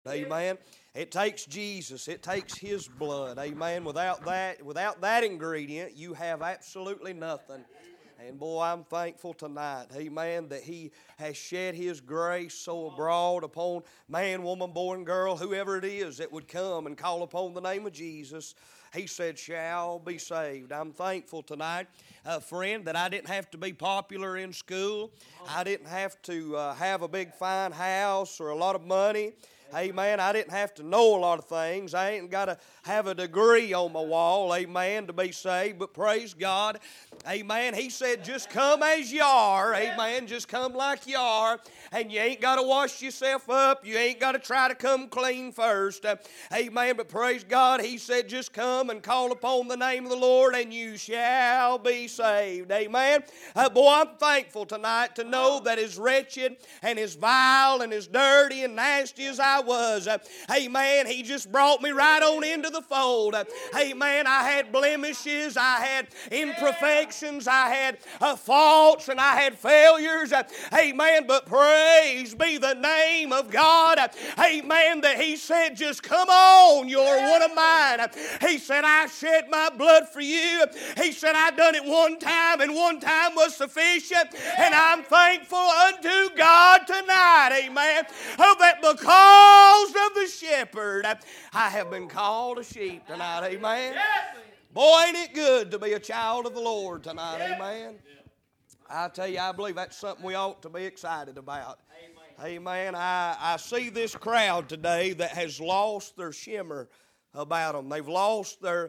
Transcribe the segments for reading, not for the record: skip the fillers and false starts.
Amen. It takes Jesus. It takes His blood. Amen. Without that ingredient, you have absolutely nothing. And boy, I'm thankful tonight, amen, that He has shed His grace so abroad upon man, woman, boy, and girl, whoever it is that would come and call upon the name of Jesus. He said, shall be saved. I'm thankful tonight, friend, that I didn't have to be popular in school. I didn't have to have a big fine house or a lot of money. Amen. I didn't have to know a lot of things. I ain't got to have a degree on my wall, amen, to be saved. But praise God, amen. He said, just come as you are, amen. Just come like you are. And you ain't got to wash yourself up. You ain't got to try to come clean first. Amen. But praise God, He said, just come and call upon the name of the Lord and you shall be saved. Amen. Boy, I'm thankful tonight to know that as wretched and as vile and as dirty and nasty as I was, amen, He just brought me right on into the fold. Amen. I had blemishes, I had imperfections, I had faults, and I had failures. Amen. But praise be the name of God. Amen. That He said, just come on, you're one of mine. He said, I shed my blood for you. He said, I done it one time, and one time was sufficient. And I'm thankful unto God tonight, amen, that because of the shepherd, I have been called a sheep tonight, amen. Boy, ain't it good to be a child of the Lord tonight, amen. I tell you, I believe that's something we ought to be excited about. Amen. I see this crowd today that has lost their shimmer about them. They've lost their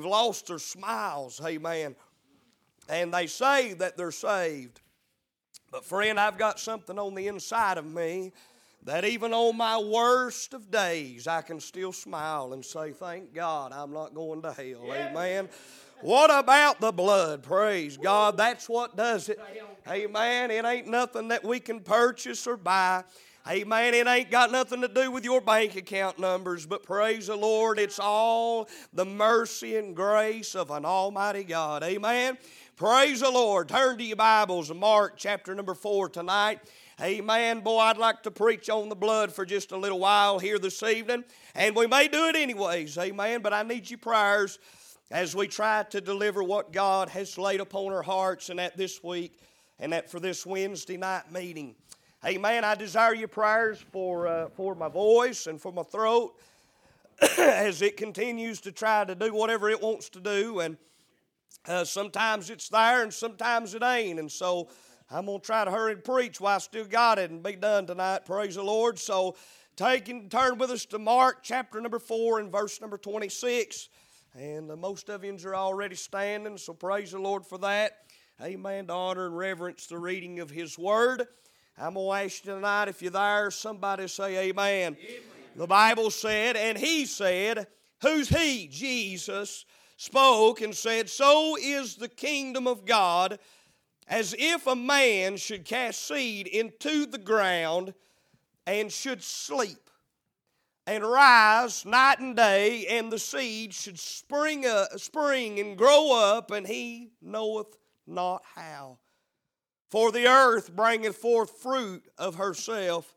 smiles, amen. And they say that they're saved. But friend, I've got something on the inside of me that even on my worst of days, I can still smile and say, thank God I'm not going to hell. Amen. What about the blood? Praise God. That's what does it. Amen. It ain't nothing that we can purchase or buy. Amen. It ain't got nothing to do with your bank account numbers, but praise the Lord, it's all the mercy and grace of an almighty God. Amen. Praise the Lord. Turn to your Bibles, Mark chapter number 4 tonight. Amen. Boy, I'd like to preach on the blood for just a little while here this evening. And we may do it anyways. Amen. But I need your prayers as we try to deliver what God has laid upon our hearts and that this week and that for this Wednesday night meeting. Amen. I desire your prayers for my voice and for my throat as it continues to try to do whatever it wants to do. And sometimes it's there and sometimes it ain't. And so I'm going to try to hurry and preach while I still got it and be done tonight. Praise the Lord. So turn with us to Mark chapter number 4 and verse number 26. And most of you are already standing, so praise the Lord for that. Amen. To honor and reverence the reading of His Word. I'm going to ask you tonight, if you're there, somebody say amen. Amen. The Bible said, and He said, who's He? Jesus spoke and said, so is the kingdom of God, as if a man should cast seed into the ground and should sleep and rise night and day, and the seed should spring and grow up, and he knoweth not how. For the earth bringeth forth fruit of herself,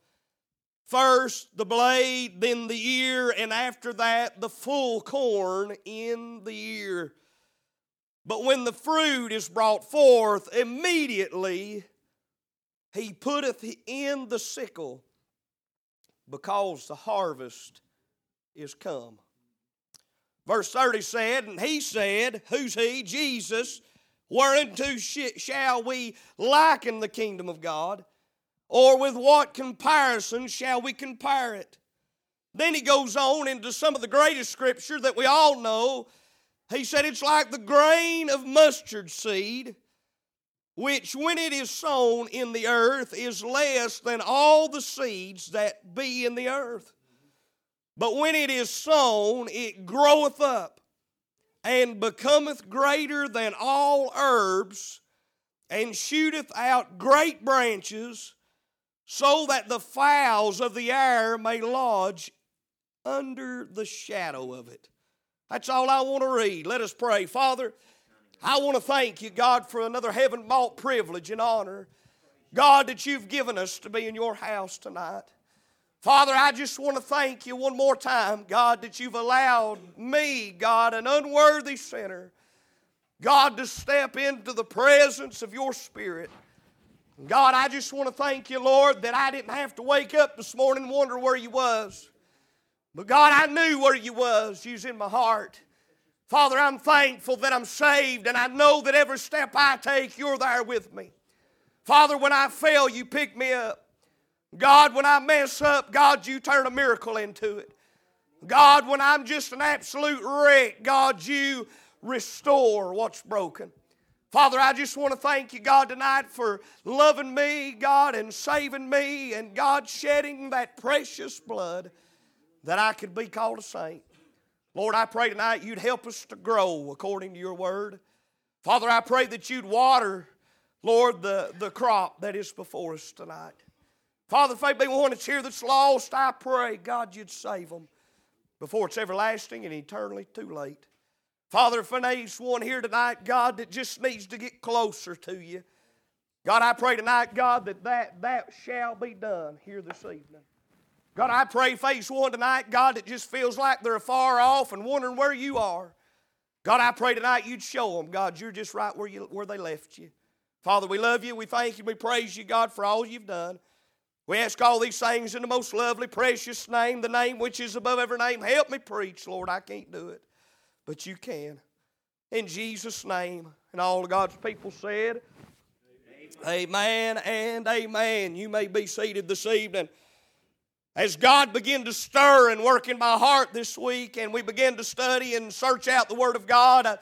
first the blade, then the ear, and after that the full corn in the ear. But when the fruit is brought forth, immediately he putteth in the sickle, because the harvest is come. Verse 30 said, and He said, who's He? Jesus, whereunto shall we liken the kingdom of God? Or with what comparison shall we compare it? Then He goes on into some of the greatest scripture that we all know. He said it's like the grain of mustard seed, which when it is sown in the earth is less than all the seeds that be in the earth. But when it is sown, it groweth up, and becometh greater than all herbs, and shooteth out great branches, so that the fowls of the air may lodge under the shadow of it. That's all I want to read. Let us pray. Father, I want to thank You, God, for another heaven-bought privilege and honor, God, that You've given us to be in Your house tonight. Father, I just want to thank you one more time, God, that you've allowed me, God, an unworthy sinner, God, to step into the presence of your Spirit. God, I just want to thank you, Lord, that I didn't have to wake up this morning and wonder where you was. But God, I knew where you was. You was in my heart. Father, I'm thankful that I'm saved, and I know that every step I take, you're there with me. Father, when I fail, you pick me up. God, when I mess up, God, you turn a miracle into it. God, when I'm just an absolute wreck, God, you restore what's broken. Father, I just want to thank you, God, tonight for loving me, God, and saving me, and God, shedding that precious blood that I could be called a saint. Lord, I pray tonight you'd help us to grow according to your word. Father, I pray that you'd water, Lord, the crop that is before us tonight. Father, if there be one that's here that's lost, I pray, God, you'd save them before it's everlasting and eternally too late. Father, if there's one here tonight, God, that just needs to get closer to you, God, I pray tonight, God, that shall be done here this evening. God, I pray if there's one tonight, God, that just feels like they're far off and wondering where you are. God, I pray tonight you'd show them, God, you're just right where they left you. Father, we love you, we thank you, we praise you, God, for all you've done. We ask all these things in the most lovely, precious name, the name which is above every name. Help me preach, Lord. I can't do it, but you can. In Jesus' name. And all of God's people said, amen and amen. You may be seated this evening. As God began to stir and work in my heart this week, and we began to study and search out the Word of God,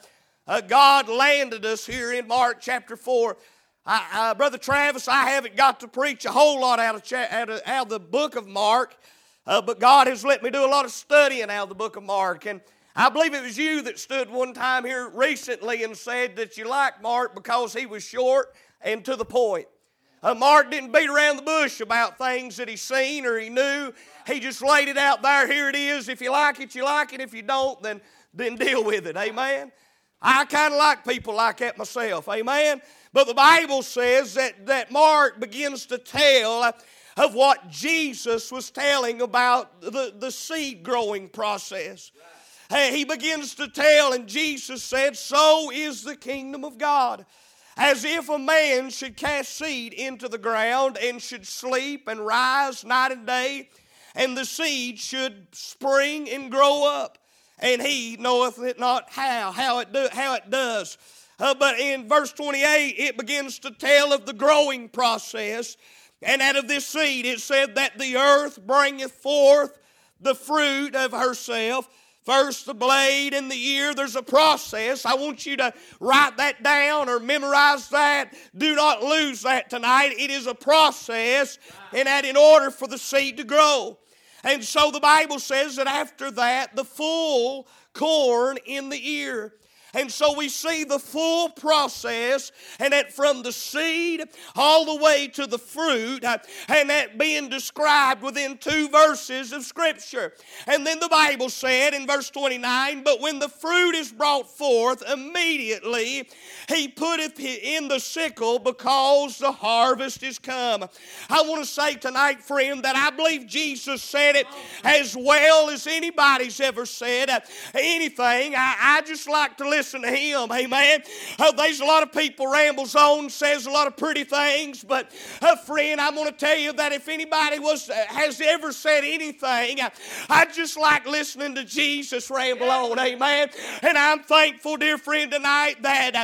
God landed us here in Mark chapter 4. Brother Travis, I haven't got to preach a whole lot out of the book of Mark, but God has let me do a lot of studying out of the book of Mark. And I believe it was you that stood one time here recently and said that you liked Mark because he was short and to the point. Mark didn't beat around the bush about things that he seen or he knew. He just laid it out there. Here it is. If you like it, you like it. If you don't, then deal with it. Amen. I kind of like people like that myself. Amen. But the Bible says that Mark begins to tell of what Jesus was telling about the seed growing process. He begins to tell, and Jesus said, so is the kingdom of God. As if a man should cast seed into the ground and should sleep and rise night and day, and the seed should spring and grow up. And he knoweth it not how it does. But in verse 28, it begins to tell of the growing process. And out of this seed, it said that the earth bringeth forth the fruit of herself. First the blade and the ear. There's a process. I want you to write that down or memorize that. Do not lose that tonight. It is a process, and that in order for the seed to grow. And so the Bible says that after that, the full corn in the ear. And so we see the full process, and that from the seed all the way to the fruit, and that being described within 2 verses of Scripture. And then the Bible said in verse 29, but when the fruit is brought forth, immediately he putteth in the sickle, because the harvest is come. I want to say tonight, friend, that I believe Jesus said it as well as anybody's ever said anything. I just like to listen to him, amen. There's a lot of people rambles on, says a lot of pretty things, but friend, I'm going to tell you that if anybody has ever said anything, I just like listening to Jesus ramble on, amen. And I'm thankful, dear friend, tonight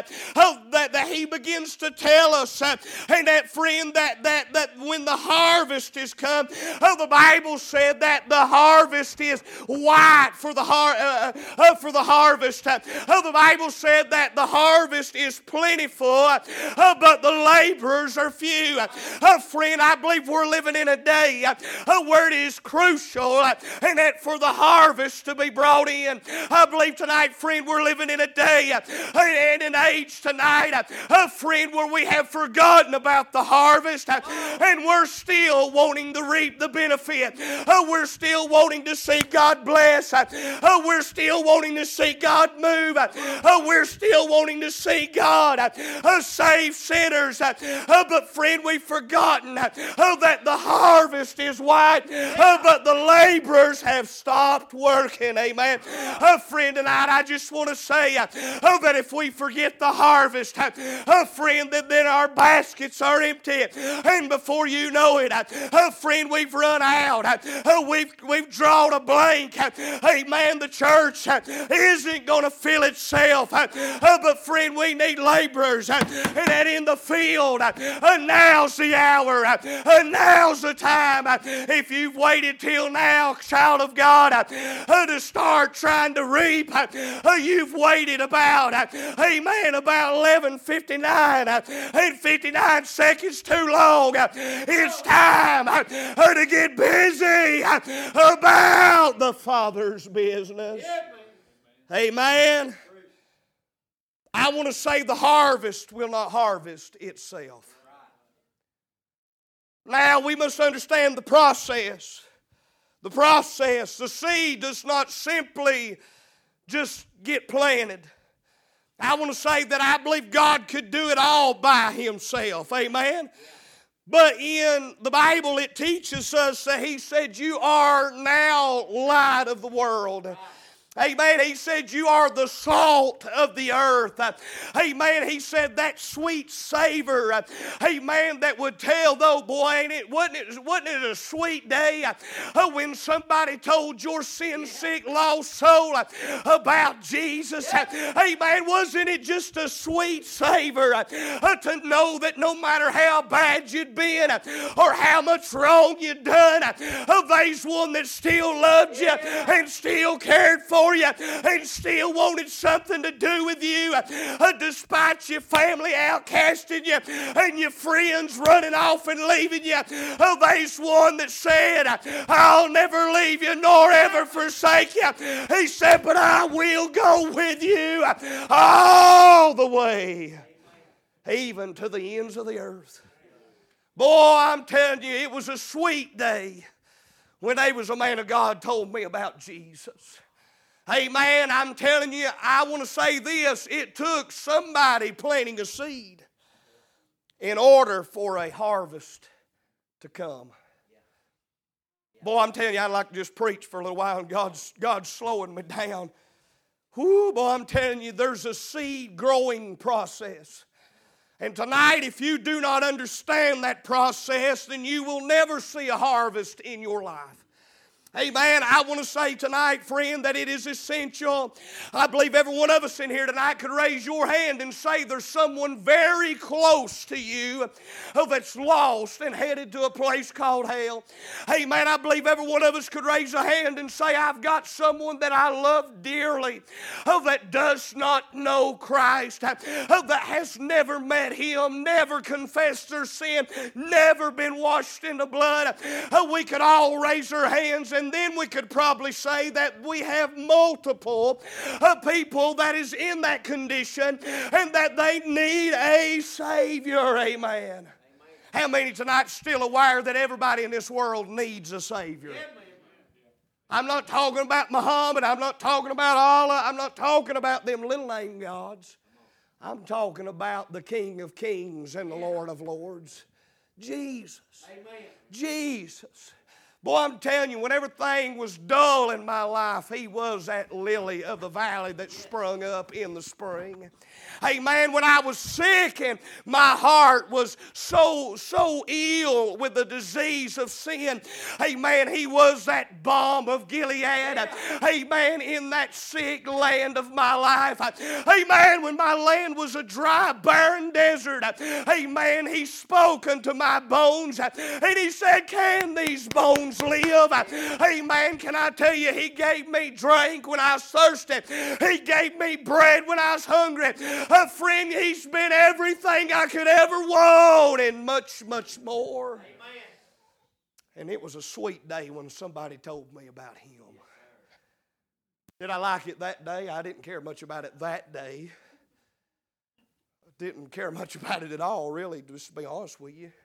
that he begins to tell us, and that friend, that when the harvest is come, the Bible said that the harvest is white for the harvest. The Bible said that the harvest is plentiful, but the laborers are few. Friend, I believe we're living in a day where it is crucial and that for the harvest to be brought in. I believe tonight, friend, we're living in a day and an age tonight, friend, where we have forgotten about the harvest and we're still wanting to reap the benefit. We're still wanting to see God bless. We're still wanting to see God move. We're still wanting to see God save sinners. But friend, we've forgotten that the harvest is white, but the laborers have stopped working. Amen. Friend, tonight I just want to say that if we forget the harvest, friend, then our baskets are empty. And before you know it, friend, we've run out. We've drawn a blank. Amen. The church isn't going to fill itself. But friend, we need laborers. And that in the field, now's the hour. Now's the time. If you've waited till now, child of God, to start trying to reap, you've waited about 11:59 and 59 seconds too long. It's time to get busy about the Father's business. Amen. I want to say the harvest will not harvest itself. Now we must understand the process. The process. The seed does not simply just get planted. I want to say that I believe God could do it all by Himself. Amen. But in the Bible it teaches us that He said, you are now light of the world. Amen. He said, you are the salt of the earth. Amen. He said, that sweet savor. Amen. That would tell, though, boy, wasn't it a sweet day when somebody told your sin-sick, lost soul about Jesus? Amen. Wasn't it just a sweet savor to know that no matter how bad you'd been or how much wrong you'd done, there's one that still loved you and still cared for you and still wanted something to do with you despite your family outcasting you and your friends running off and leaving you. There's one that said, I'll never leave you nor ever forsake you. He said, but I will go with you all the way, even to the ends of the earth. Boy, I'm telling you, it was a sweet day when there was a man of God told me about Jesus. Amen. I'm telling you, I want to say this. It took somebody planting a seed in order for a harvest to come. Boy, I'm telling you, I'd like to just preach for a little while, and God's slowing me down. Whoo, boy, I'm telling you, there's a seed growing process. And tonight, if you do not understand that process, then you will never see a harvest in your life. Amen. I want to say tonight, friend, that it is essential. I believe every one of us in here tonight could raise your hand and say there's someone very close to you that's lost and headed to a place called hell. Amen. I believe every one of us could raise a hand and say, I've got someone that I love dearly that does not know Christ, that has never met Him, never confessed their sin, never been washed in the blood. We could all raise our hands, and then we could probably say that we have multiple people that is in that condition and that they need a Savior. Amen. How many tonight still aware that everybody in this world needs a Savior? I'm not talking about Muhammad. I'm not talking about Allah. I'm not talking about them little name gods. I'm talking about the King of Kings and the Lord of Lords. Jesus. Amen. Jesus. Boy, I'm telling you, when everything was dull in my life, He was that lily of the valley that sprung up in the spring. Amen. When I was sick and my heart was so ill with the disease of sin, amen, He was that balm of Gilead. Amen. In that sick land of my life. Amen. When my land was a dry, barren desert, amen, He spoke unto my bones and He said, can these bones live? Amen. Can I tell you, He gave me drink when I was thirsty. He gave me bread when I was hungry. Friend, He's been everything I could ever want and much, much more. Amen. And it was a sweet day when somebody told me about Him. Did I like it that day? I didn't care much about it that day. I didn't care much about it at all, really, just to be honest with you.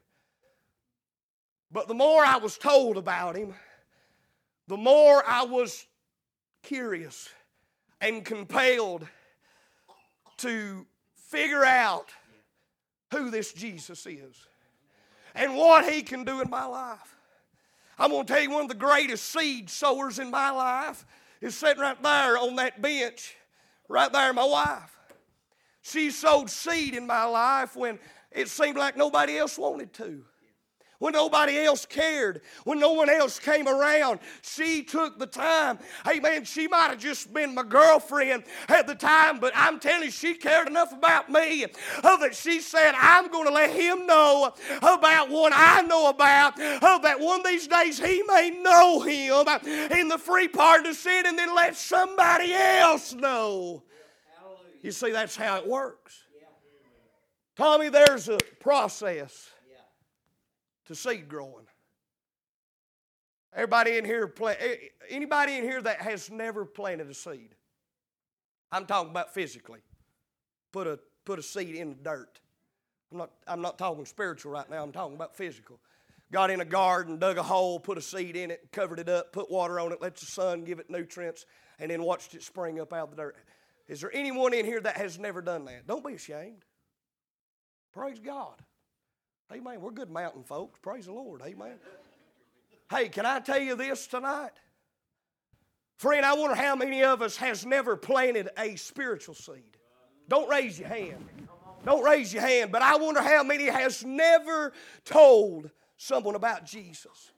But the more I was told about Him, the more I was curious and compelled to figure out who this Jesus is and what He can do in my life. I'm going to tell you, one of the greatest seed sowers in my life is sitting right there on that bench, right there, my wife. She sowed seed in my life when it seemed like nobody else wanted to. When nobody else cared, when no one else came around, she took the time. Hey man, she might have just been my girlfriend at the time, but I'm telling you, she cared enough about me that she said, I'm going to let him know about one I know about, that one of these days he may know him in the free pardon of sin, and then let somebody else know. You see, that's how it works. Tommy, there's a process to seed growing. Anybody in here that has never planted a seed? I'm talking about physically. Put a seed in the dirt. I'm not talking spiritual right now. I'm talking about physical. Got in a garden, dug a hole, put a seed in it, covered it up, put water on it, let the sun give it nutrients, and then watched it spring up out of the dirt. Is there anyone in here that has never done that? Don't be ashamed. Praise God. Amen. We're good mountain folks. Praise the Lord. Amen. Hey, can I tell you this tonight? Friend, I wonder how many of us has never planted a spiritual seed. Don't raise your hand. Don't raise your hand. But I wonder how many has never told someone about Jesus.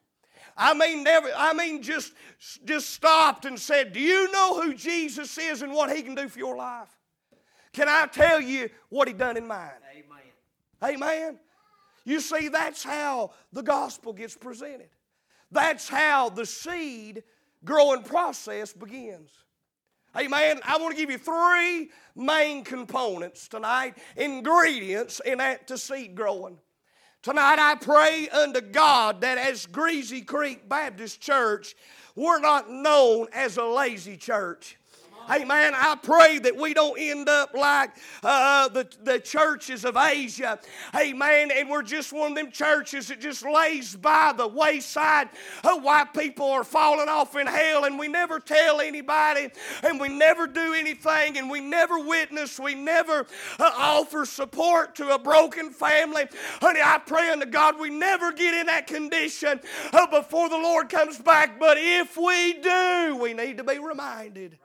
Just stopped and said, do you know who Jesus is and what He can do for your life? Can I tell you what He done in mine? Amen. Amen. You see, that's how the gospel gets presented. That's how the seed growing process begins. Amen. I want to give you three main components tonight, ingredients in that to seed growing. Tonight I pray unto God that as Greasy Creek Baptist Church, we're not known as a lazy church. Amen. I pray that we don't end up like the churches of Asia. Amen. And we're just one of them churches that just lays by the wayside while people are falling off in hell, and we never tell anybody, and we never do anything, and we never witness, we never offer support to a broken family. Honey, I pray unto God we never get in that condition before the Lord comes back. But if we do, we need to be reminded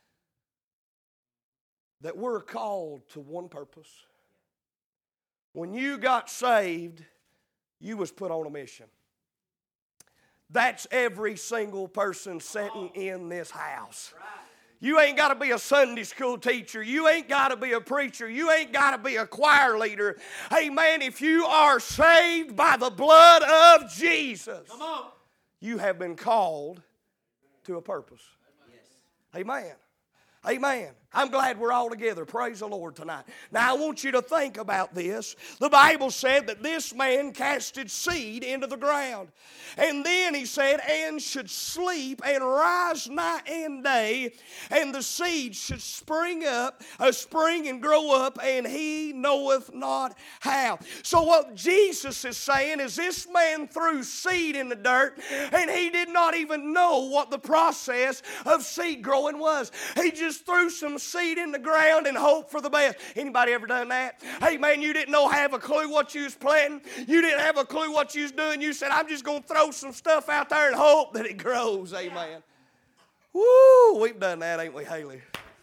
that we're called to one purpose. When you got saved, you was put on a mission. That's every single person sitting in this house. You ain't got to be a Sunday school teacher. You ain't got to be a preacher. You ain't got to be a choir leader. Amen. If you are saved by the blood of Jesus, you have been called to a purpose. Amen. Amen. I'm glad we're all together. Praise the Lord tonight. Now I want you to think about this. The Bible said that this man casted seed into the ground. And then he said, and should sleep and rise night and day, and the seed should spring and grow up, and he knoweth not how. So what Jesus is saying is this man threw seed in the dirt, and he did not even know what the process of seed growing was. He just threw some seed in the ground and hope for the best. Anybody ever done that? Hey man, you didn't have a clue what you was planting. You didn't have a clue what you was doing. You said, I'm just going to throw some stuff out there and hope that it grows. Amen. Woo, we've done that, ain't we, Haley?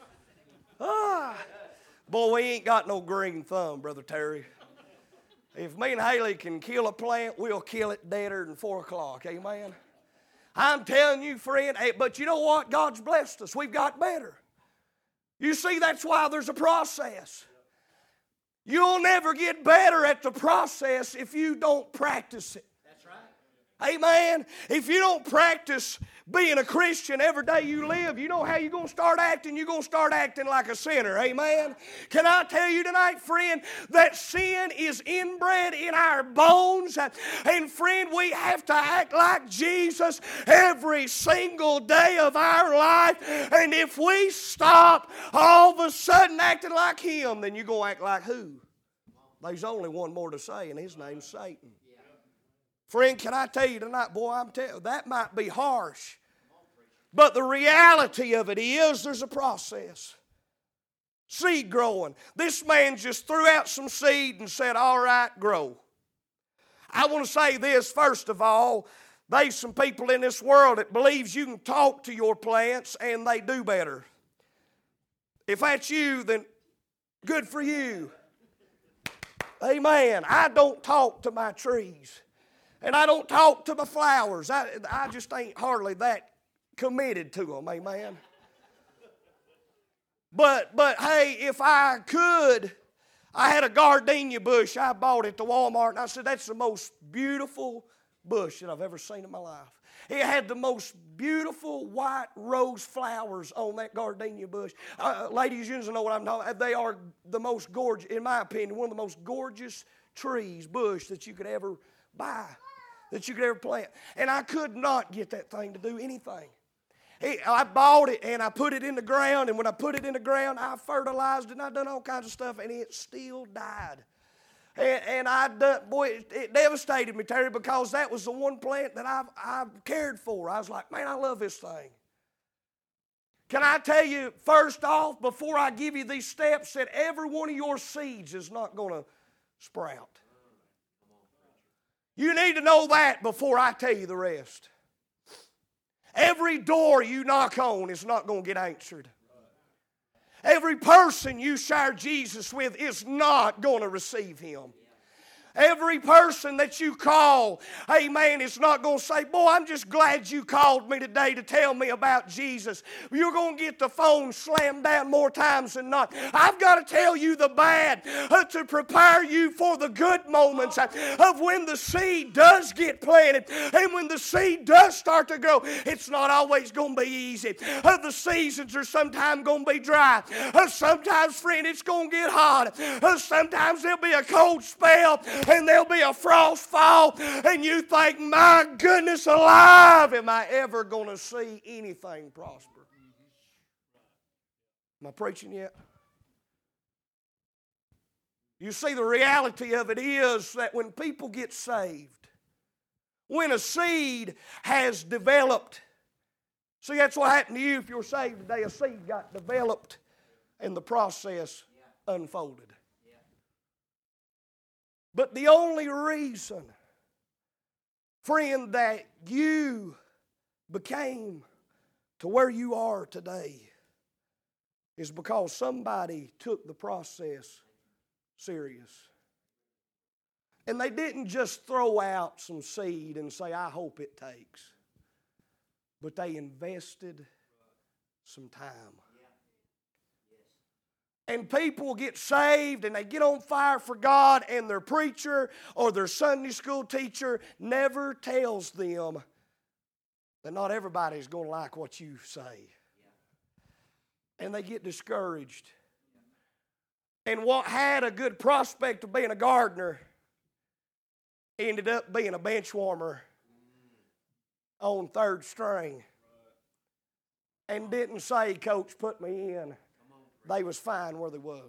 Boy, we ain't got no green thumb, Brother Terry. If me and Haley can kill a plant, we'll kill it deader than 4 o'clock. Amen. I'm telling you, friend, but you know what? God's blessed us. We've got better. You see, that's why there's a process. You'll never get better at the process if you don't practice it. That's right. Amen. If you don't practice being a Christian every day you live, you know how you're going to start acting? You're going to start acting like a sinner. Amen. Can I tell you tonight, friend, that sin is inbred in our bones. And friend, we have to act like Jesus every single day of our life. And if we stop all of a sudden acting like Him, then you're going to act like who? There's only one more to say, and his name's Satan. Friend, can I tell you tonight, boy, I'm telling you, that might be harsh. But the reality of it is there's a process. Seed growing. This man just threw out some seed and said, all right, grow. I want to say this first of all. There's some people in this world that believes you can talk to your plants and they do better. If that's you, then good for you. Amen. I don't talk to my trees. And I don't talk to my flowers. I just ain't hardly that committed to them. Amen. But hey, if I could, I had a gardenia bush I bought at the Walmart, and I said, that's the most beautiful bush that I've ever seen in my life. It had the most beautiful white rose flowers on that gardenia bush. Ladies, you know what I'm talking about. They are the most gorgeous, in my opinion, one of the most gorgeous trees, bush that you could ever buy, that you could ever plant. And I could not get that thing to do anything. I bought it and I put it in the ground, and when I put it in the ground, I fertilized it and I done all kinds of stuff, and it still died. And it devastated me, Terry, because that was the one plant that I've cared for. I was like, man, I love this thing. Can I tell you, first off, before I give you these steps, that every one of your seeds is not going to sprout. You need to know that before I tell you the rest. Every door you knock on is not going to get answered. Every person you share Jesus with is not going to receive Him. Every person that you call, amen, is not going to say, boy, I'm just glad you called me today to tell me about Jesus. You're going to get the phone slammed down more times than not. I've got to tell you the bad to prepare you for the good moments of when the seed does get planted and when the seed does start to grow. It's not always going to be easy. The seasons are sometimes going to be dry. Sometimes, friend, it's going to get hot. Sometimes there'll be a cold spell, and there'll be a frost fall, and you think, my goodness alive, am I ever going to see anything prosper? Am I preaching yet? You see, the reality of it is that when people get saved, when a seed has developed, see, that's what happened to you if you're saved today. A seed got developed and the process unfolded. But the only reason, friend, that you became to where you are today is because somebody took the process serious. And they didn't just throw out some seed and say, I hope it takes. But they invested some time. And people get saved and they get on fire for God, and their preacher or their Sunday school teacher never tells them that not everybody's going to like what you say. And they get discouraged. And what had a good prospect of being a gardener ended up being a bench warmer on third string. And didn't say, Coach, put me in. They was fine where they was.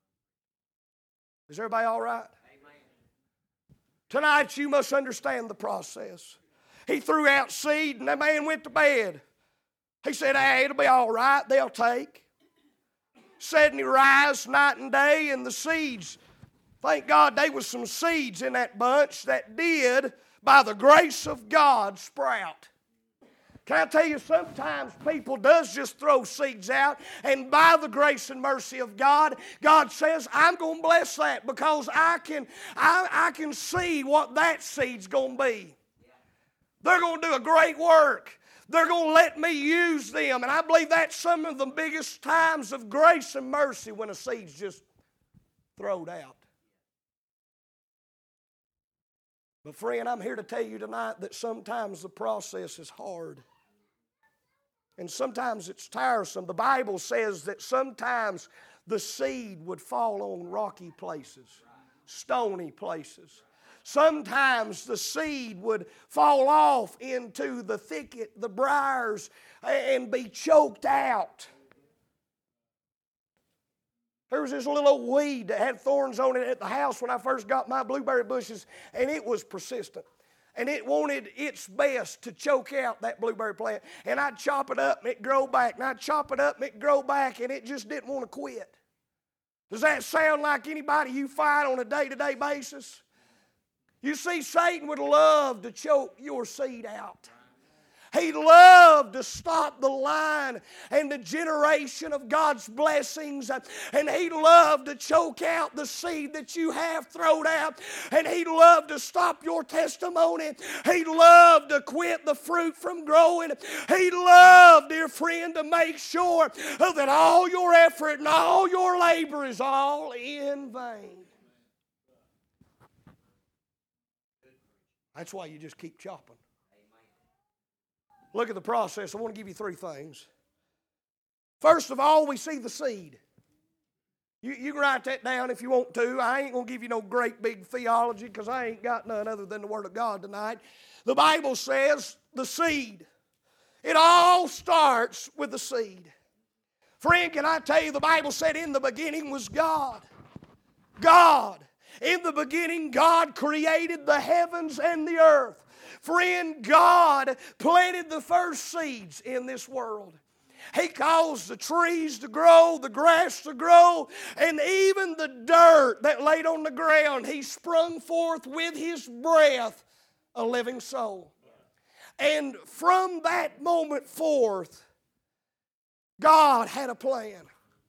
Is everybody all right? Amen. Tonight you must understand the process. He threw out seed and that man went to bed. He said, hey, it'll be all right. They'll take. Said, and he rise night and day, and the seeds, thank God there was some seeds in that bunch that did, by the grace of God, sprout. Can I tell you, sometimes people does just throw seeds out, and by the grace and mercy of God, God says, I'm going to bless that because I can see what that seed's going to be. They're going to do a great work. They're going to let me use them. And I believe that's some of the biggest times of grace and mercy, when a seed's just thrown out. But friend, I'm here to tell you tonight that sometimes the process is hard. And sometimes it's tiresome. The Bible says that sometimes the seed would fall on rocky places, stony places. Sometimes the seed would fall off into the thicket, the briars, and be choked out. There was this little old weed that had thorns on it at the house when I first got my blueberry bushes, and it was persistent. And it wanted its best to choke out that blueberry plant. And I'd chop it up and it'd grow back. And I'd chop it up and it'd grow back, and it just didn't want to quit. Does that sound like anybody you fight on a day-to-day basis? You see, Satan would love to choke your seed out. He'd love to stop the line and the generation of God's blessings. And he'd love to choke out the seed that you have thrown out. And he'd love to stop your testimony. He'd love to quit the fruit from growing. He'd love, dear friend, to make sure that all your effort and all your labor is all in vain. That's why you just keep chopping. Look at the process. I want to give you three things. First of all, we see the seed. You can write that down if you want to. I ain't going to give you no great big theology because I ain't got none other than the Word of God tonight. The Bible says the seed. It all starts with the seed. Friend, can I tell you, the Bible said in the beginning was God. God. In the beginning, God created the heavens and the earth. Friend, God planted the first seeds in this world. He caused the trees to grow, the grass to grow, and even the dirt that laid on the ground, He sprung forth with His breath a living soul. And from that moment forth, God had a plan.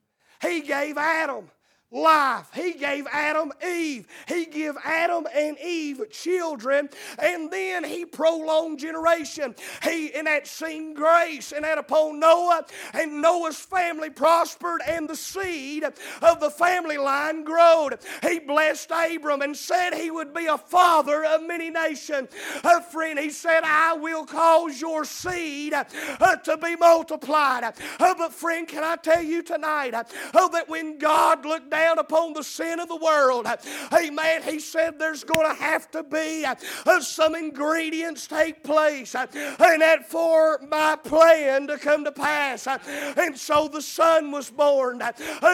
He gave Adam life. He gave Adam Eve. He gave Adam and Eve children, and then He prolonged generation. He in that seen grace and that upon Noah, and Noah's family prospered, and the seed of the family line growed. He blessed Abram and said he would be a father of many nations. Friend, He said, I will cause your seed to be multiplied. But friend, can I tell you tonight that when God looked down upon the sin of the world, amen, He said there's going to have to be some ingredients take place, and that for my plan to come to pass. And so the Son was born.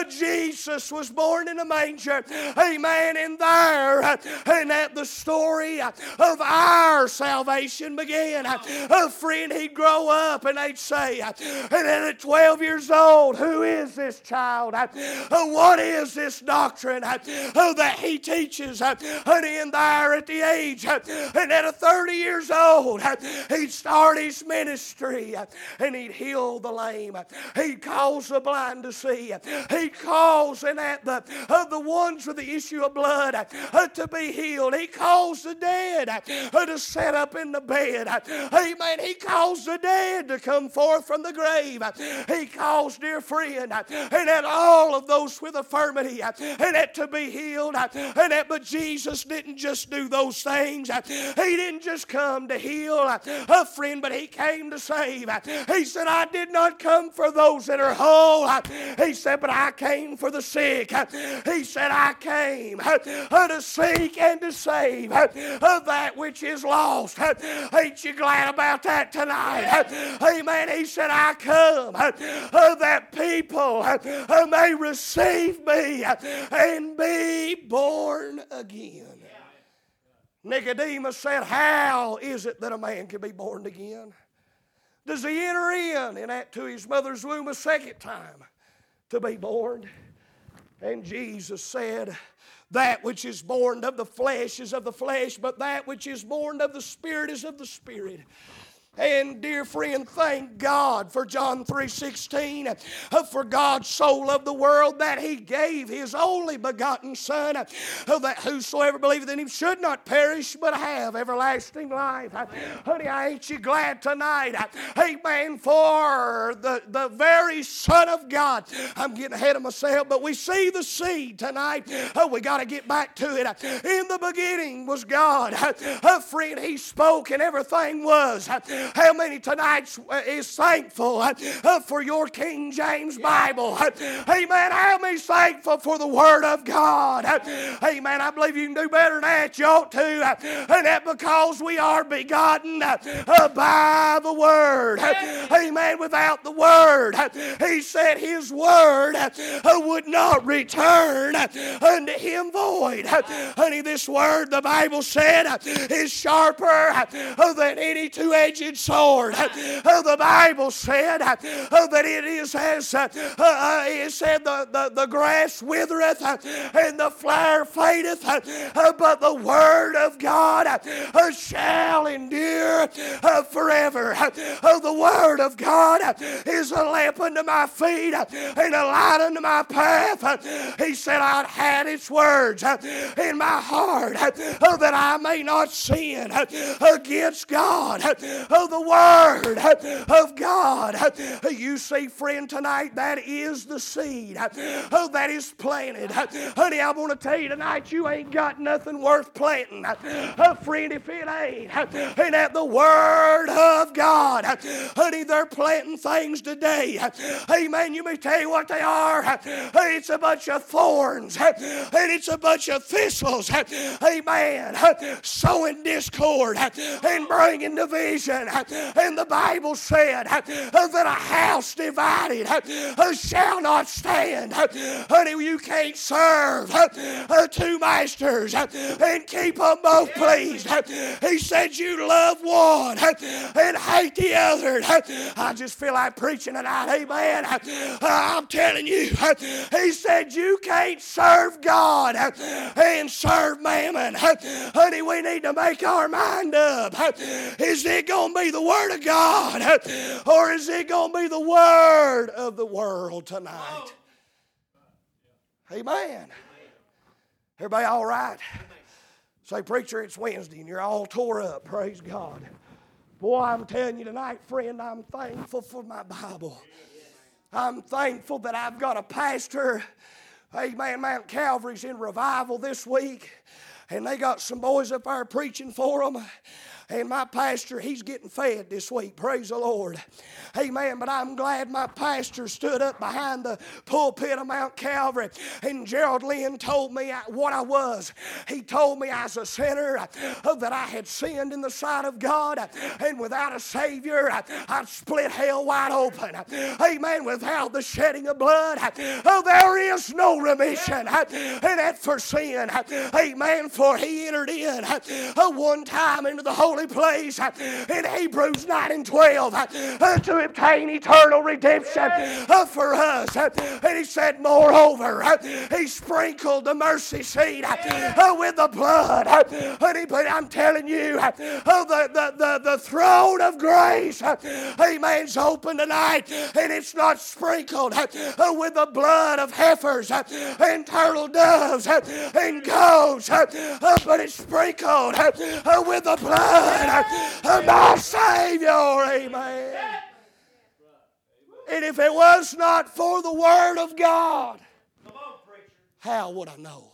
Jesus was born in a manger, amen, and there, and that the story of our salvation began. Friend, He'd grow up and they'd say, and then at 12 years old, who is this child? What is this doctrine that He teaches? And in there at the age, and at 30 years old, He'd start His ministry, and He'd heal the lame. He'd cause the blind to see. He'd cause and at the ones with the issue of blood to be healed. He caused the dead to sit up in the bed. Amen. He caused the dead to come forth from the grave. He caused, dear friend, and that all of those with infirmity and that to be healed. And that, but Jesus didn't just do those things. He didn't just come to heal a friend, but He came to save. He said, I did not come for those that are whole. He said, but I came for the sick. He said, I came to seek and to save that which is lost. Ain't you glad about that tonight? Amen. He said, I come that people may receive me and be born again. Nicodemus said, how is it that a man can be born again? Does he enter in and that to his mother's womb a second time to be born? And Jesus said, that which is born of the flesh is of the flesh, but that which is born of the Spirit is of the Spirit. And dear friend, thank God for John 3:16. For God so loved the world that He gave His only begotten Son, that whosoever believeth in Him should not perish but have everlasting life. Honey, ain't you glad tonight? Amen. For the very Son of God. I'm getting ahead of myself, but we see the seed tonight. We got to get back to it. In the beginning was God. Friend, He spoke and everything was. How many tonight is thankful for your King James Bible? Amen. How many is thankful for the Word of God? Amen. I believe you can do better than that. You ought to. And that because we are begotten by the Word. Amen. Without the Word, He said His Word would not return unto Him void. Honey, this Word, the Bible said, is sharper than any two-edged two-edged sword. The Bible said that it is as it said, the grass withereth and the flower fadeth, but the word of God shall endure forever. The word of God is a lamp unto my feet and a light unto my path. He said, I'd had its words in my heart that I may not sin against God. The word of God. You see, friend, tonight, that is the seed that is planted. Honey, I want to tell you tonight, you ain't got nothing worth planting, friend, if it ain't at the word of God. Honey, they're planting things today. Amen. You may tell you what they are. It's a bunch of thorns and it's a bunch of thistles. Amen. Sowing discord and bringing division. And the Bible said that a house divided shall not stand. Honey, you can't serve two masters and keep them both pleased. He said you love one and hate the other. I just feel like preaching tonight. Amen. I'm telling you, he said you can't serve God and serve mammon. Honey, we need to make our mind up. Is it going to be the Word of God or is it going to be the Word of the world tonight? Amen. Everybody all right? Say, preacher, it's Wednesday and you're all tore up. Praise God. Boy, I'm telling you tonight, friend, I'm thankful for my Bible. I'm thankful that I've got a pastor. Amen. Mount Calvary's in revival this week, and they got some boys up there preaching for them. And my pastor, he's getting fed this week. Praise the Lord. Amen. But I'm glad my pastor stood up behind the pulpit of Mount Calvary. And Gerald Lynn told me what I was. He told me I was a sinner, that I had sinned in the sight of God. And without a Savior, I'd split hell wide open. Amen. Without the shedding of blood, there is no remission. And that's for sin. Amen. For he entered in one time into the Holy place in Hebrews 9 and 12 to obtain eternal redemption for us. And he said, moreover, he sprinkled the mercy seat with the blood. But I'm telling you, the throne of grace, amen's open tonight, and it's not sprinkled with the blood of heifers and turtle doves and goats, but it's sprinkled with the blood of my Savior. Amen. And if it was not for the Word of God, how would I know?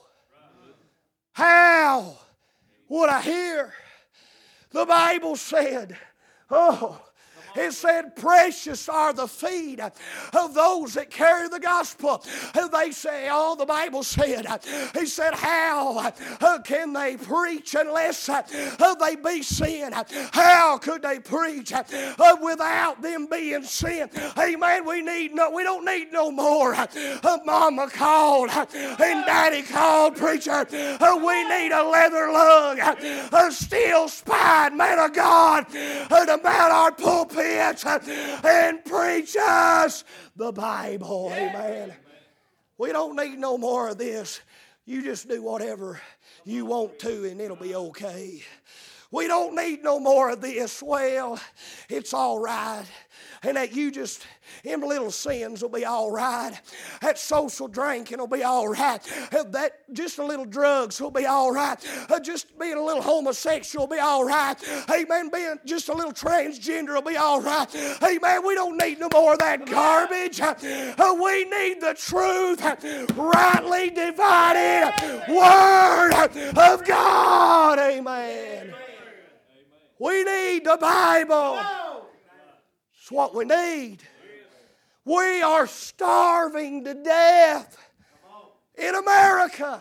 How would I hear? The Bible said, it said, precious are the feet of those that carry the gospel. They say, the Bible said, he said, how can they preach unless they be sent? How could they preach without them being sent? Amen. We don't need no more mama called and daddy called preacher. We need a leather lung, a steel spine man of God to mount our pulpit and preach us the Bible. Amen. We don't need no more of this. You just do whatever you want to and it'll be okay. We don't need no more of this. Well, it's all right. And that you just, them little sins will be all right. That social drinking will be all right. That just a little drugs will be all right. Just being a little homosexual will be all right. Amen. Being just a little transgender will be all right. Amen. We don't need no more of that garbage. We need the truth, rightly divided Word of God. Amen. We need the Bible. It's what we need. We are starving to death in America.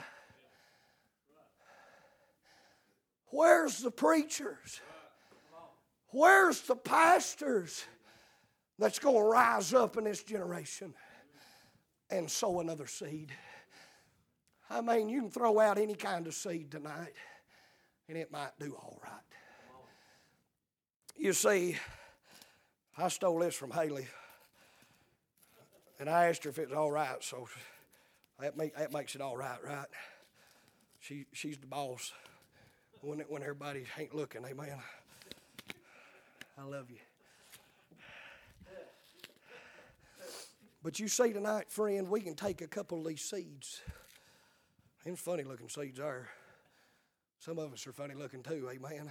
Where's the preachers? Where's the pastors that's going to rise up in this generation and sow another seed? I mean, you can throw out any kind of seed tonight and it might do all right. You see, I stole this from Haley, and I asked her if it was all right, so that makes it all right, right? She's the boss when everybody ain't looking, amen. I love you. But you see tonight, friend, we can take a couple of these seeds. And funny looking seeds are. Some of us are funny looking too, amen.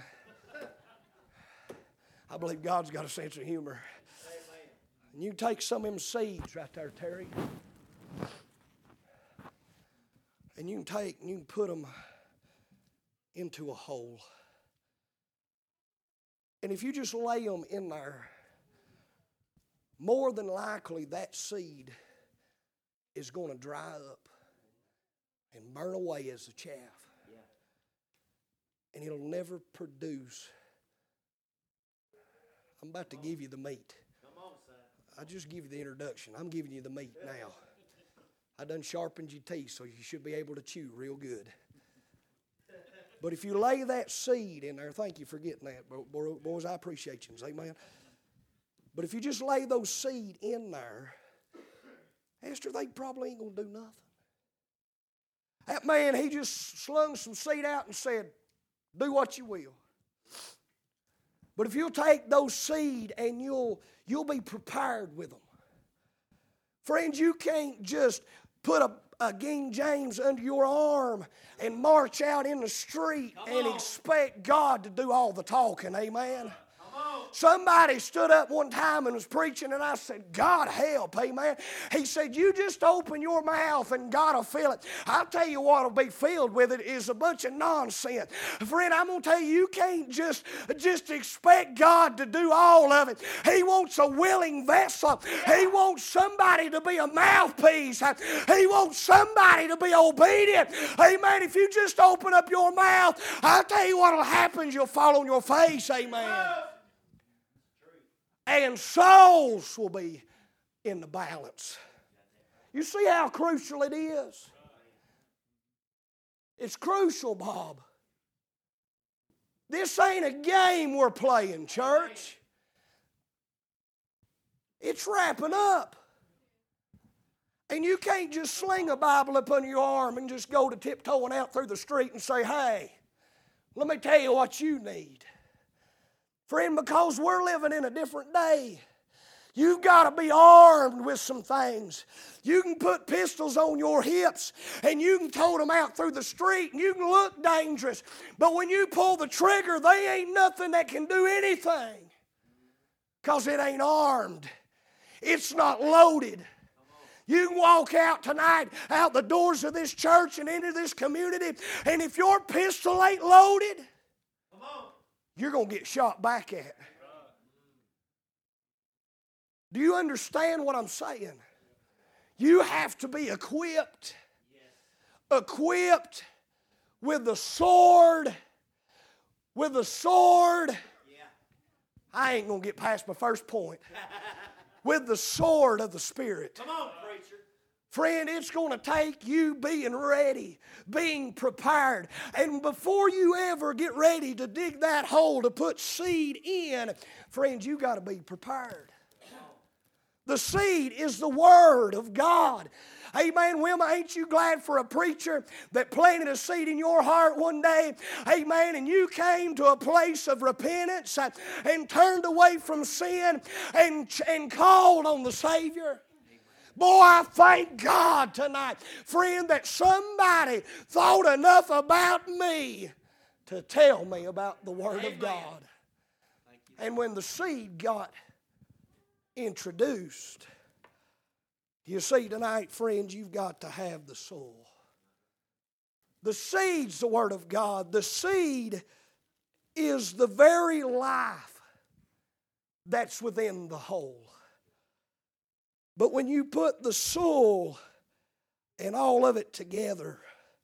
I believe God's got a sense of humor. Amen. And you take some of them seeds right there, Terry. And you can put them into a hole. And if you just lay them in there, more than likely that seed is going to dry up and burn away as the chaff. Yeah. And it'll never produce. I'm about to give you the meat. Come on, son. I just give you the introduction. I'm giving you the meat now. I done sharpened your teeth, so you should be able to chew real good. But if you lay that seed in there, thank you for getting that, boys. I appreciate you. Amen. But if you just lay those seed in there, Esther, they probably ain't going to do nothing. That man, he just slung some seed out and said, do what you will. But if you'll take those seed and you'll be prepared with them. Friends, you can't just put a King James under your arm and march out in the street and expect God to do all the talking, amen. Somebody stood up one time and was preaching, and I said, God help, amen. He said, you just open your mouth and God will fill it. I'll tell you what will be filled with it is a bunch of nonsense. Friend, I'm going to tell you, you can't just expect God to do all of it. He wants a willing vessel. He wants somebody to be a mouthpiece. He wants somebody to be obedient. Amen. If you just open up your mouth, I'll tell you what will happen. You'll fall on your face, amen. And souls will be in the balance. You see how crucial it is? It's crucial, Bob. This ain't a game we're playing, church. It's wrapping up. And you can't just sling a Bible up under your arm and just go to tiptoeing out through the street and say, hey, let me tell you what you need. Friend, because we're living in a different day, you've got to be armed with some things. You can put pistols on your hips and you can tote them out through the street and you can look dangerous. But when you pull the trigger, they ain't nothing that can do anything because it ain't armed. It's not loaded. You can walk out tonight, out the doors of this church and into this community, and if your pistol ain't loaded, you're going to get shot back at. Do you understand what I'm saying? You have to be equipped. Equipped with the sword. With the sword. I ain't going to get past my first point. With the sword of the Spirit. Come on, preacher. Friend, it's going to take you being ready, being prepared. And before you ever get ready to dig that hole to put seed in, friends, you got to be prepared. The seed is the Word of God. Amen. Wilma, ain't you glad for a preacher that planted a seed in your heart one day? Amen. And you came to a place of repentance and turned away from sin and called on the Savior. Boy, I thank God tonight, friend, that somebody thought enough about me to tell me about the Word of God. And when the seed got introduced, you see tonight, friends, you've got to have the soil. The seed's the Word of God. The seed is the very life that's within the whole. But when you put the soil and all of it together,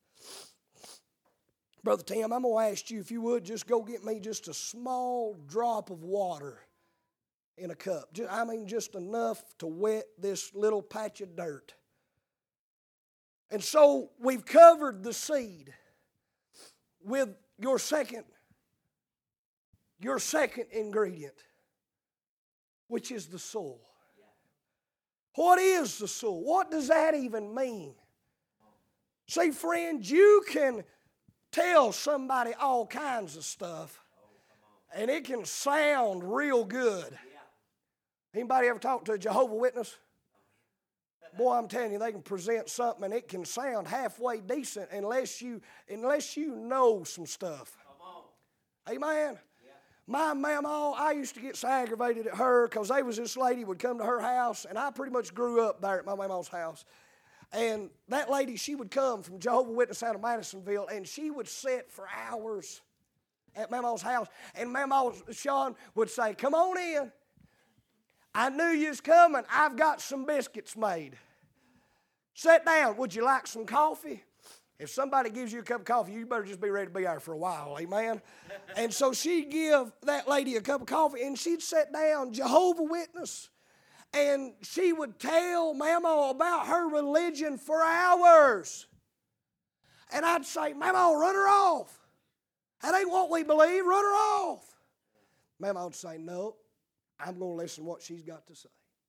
Brother Tim, I'm going to ask you if you would just go get me just a small drop of water in a cup. Just enough to wet this little patch of dirt. And so we've covered the seed with your second your second ingredient, which is the soul. What is the soul? What does that even mean? See, friends, you can tell somebody all kinds of stuff, and it can sound real good. Anybody ever talk to a Jehovah's Witness? Boy, I'm telling you, they can present something and it can sound halfway decent unless you know some stuff. Amen? My mama, I used to get so aggravated at her because there was this lady would come to her house, and I pretty much grew up there at my mama's house. And that lady, she would come from Jehovah's Witness out of Madisonville, and she would sit for hours at Mama's house. And Mama, Sean, would say, "Come on in. I knew you was coming. I've got some biscuits made. Sit down. Would you like some coffee?" If somebody gives you a cup of coffee, you better just be ready to be there for a while, amen? And so she'd give that lady a cup of coffee, and she'd sit down, Jehovah's Witness, and she would tell Mama about her religion for hours. And I'd say, "Mama, run her off. That ain't what we believe. Run her off." Mama would say, "No, I'm going to listen to what she's got to say."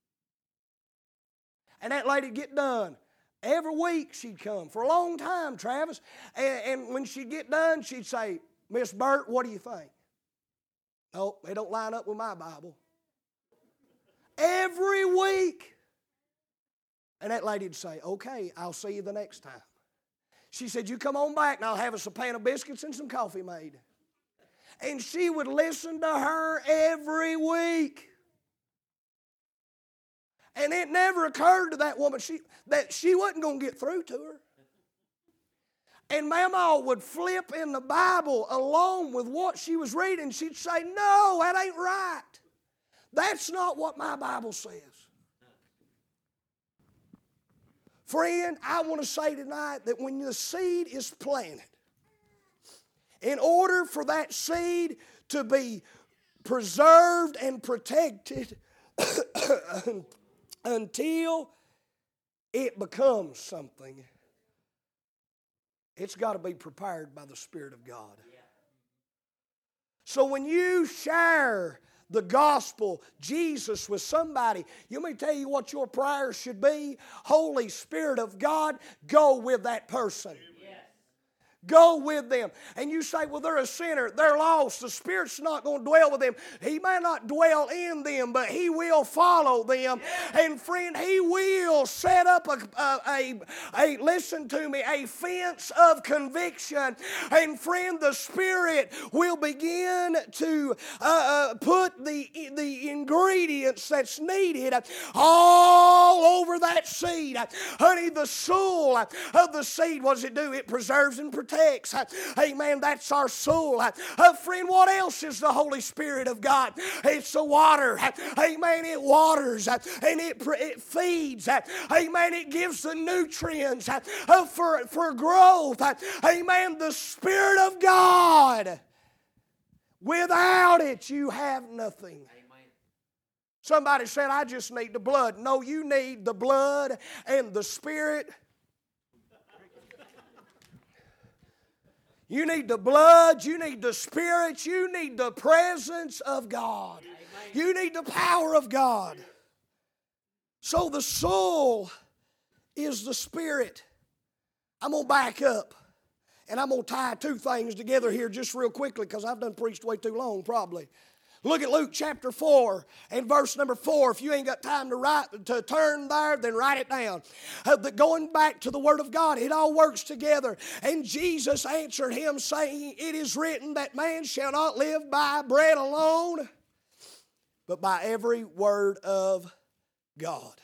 And that lady'd get done. Every week she'd come for a long time, Travis. And when she'd get done, she'd say, "Miss Burt, what do you think?" "No, they don't line up with my Bible." Every week. And that lady'd say, "Okay, I'll see you the next time." She said, "You come on back and I'll have us a pan of biscuits and some coffee made." And she would listen to her every week. And it never occurred to that woman that she wasn't going to get through to her. And Mama would flip in the Bible along with what she was reading. She'd say, "No, that ain't right. That's not what my Bible says." Friend, I want to say tonight that when the seed is planted, in order for that seed to be preserved and protected until it becomes something, it's got to be prepared by the Spirit of God. So when you share the gospel, Jesus, with somebody, you may tell you what your prayer should be. Holy Spirit of God, go with that person. Go with them. And you say, "Well, they're a sinner. They're lost. The Spirit's not going to dwell with them." He may not dwell in them, but He will follow them. And friend, He will set up listen to me, a fence of conviction. And friend, the Spirit will begin to put the ingredients that's needed all over that seed. Honey, the soul of the seed, what does it do? It preserves and protects. Amen. That's our soul. Friend, what else is the Holy Spirit of God? It's the water. Amen. It waters and it feeds. Amen. It gives the nutrients for growth. Amen. The Spirit of God. Without it, you have nothing. Somebody said, "I just need the blood." No, you need the blood and the Spirit. You need the blood, you need the Spirit, you need the presence of God. Amen. You need the power of God. So the soul is the Spirit. I'm going to back up, and I'm going to tie two things together here just real quickly because I've done preached way too long probably. Look at Luke chapter 4 and verse number 4. If you ain't got time to turn there, then write it down. Going back to the Word of God, it all works together. And Jesus answered him, saying, "It is written that man shall not live by bread alone, but by every word of God."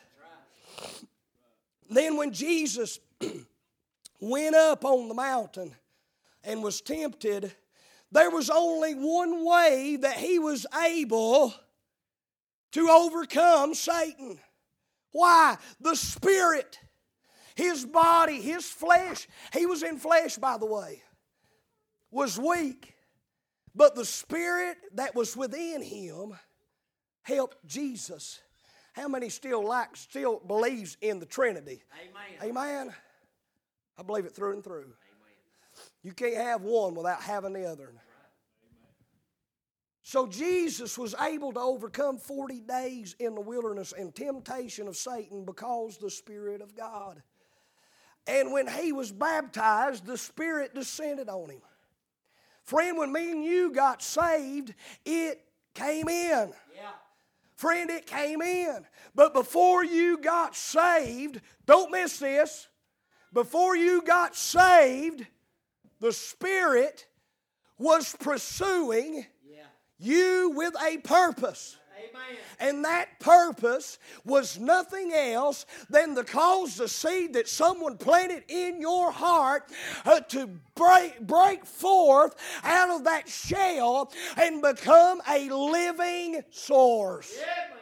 Then when Jesus went up on the mountain and was tempted, there was only one way that he was able to overcome Satan. Why? The Spirit. His body, his flesh, he was in flesh, by the way, was weak. But the Spirit that was within him helped Jesus. How many still believes in the Trinity? Amen. Amen. I believe it through and through. You can't have one without having the other. So Jesus was able to overcome 40 days in the wilderness and temptation of Satan because the Spirit of God. And when he was baptized, the Spirit descended on him. Friend, when me and you got saved, it came in. Yeah. Friend, it came in. But before you got saved, don't miss this, before you got saved, the Spirit was pursuing you with a purpose. Amen. And that purpose was nothing else than to cause the seed that someone planted in your heart to break forth out of that shell and become a living source. Yeah, man.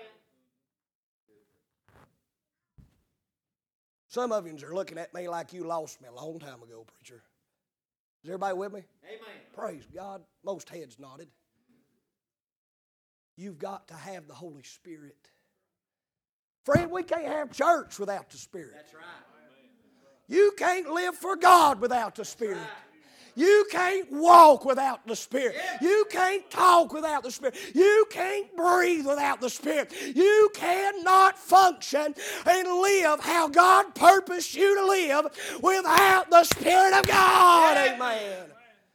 Some of you are looking at me like you lost me a long time ago, preacher. Is everybody with me? Amen. Praise God. Most heads nodded. You've got to have the Holy Spirit. Friend, we can't have church without the Spirit. That's right. You can't live for God without the Spirit. You can't walk without the Spirit. You can't talk without the Spirit. You can't breathe without the Spirit. You cannot function and live how God purposed you to live without the Spirit of God. Amen.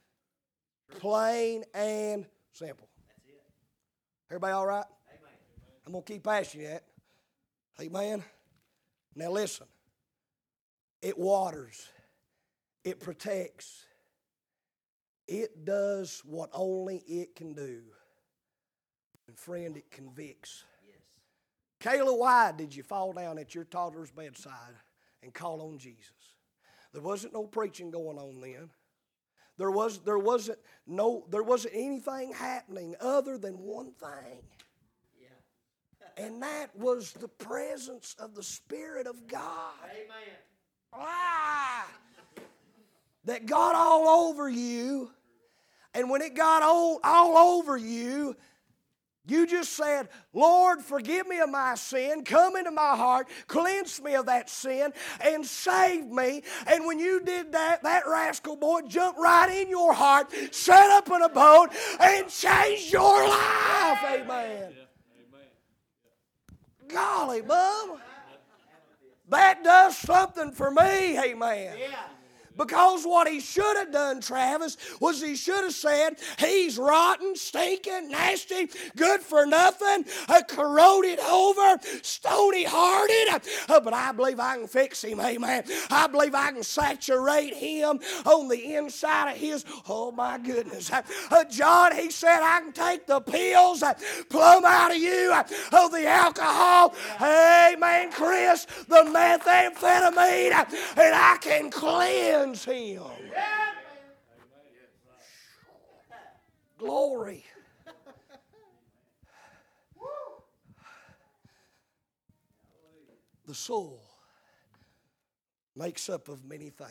Plain and simple. Everybody all right? Amen. I'm going to keep asking you that. Amen. Now listen. It waters. It protects. It does what only it can do. And friend, it convicts. Yes. Kayla, why did you fall down at your toddler's bedside and call on Jesus? There wasn't no preaching going on then. There wasn't anything happening other than one thing. Yeah. And that was the presence of the Spirit of God. Amen. That got all over you. And when it got all over you, you just said, Lord, forgive me of my sin, come into my heart, cleanse me of that sin, and save me. And when you did that, that rascal boy jumped right in your heart, set up in a boat, and changed your life. Amen. Golly, bub. That does something for me. Amen. Yeah. Because what he should have done, Travis, was he should have said, he's rotten, stinking, nasty, good for nothing, corroded over, stony-hearted. But I believe I can fix him, amen. I believe I can saturate him on the inside of his, oh my goodness. John, he said, I can take the pills, plumb out of you, the alcohol, amen, Chris, the methamphetamine, and I can cleanse him. Glory. The soul makes up of many things,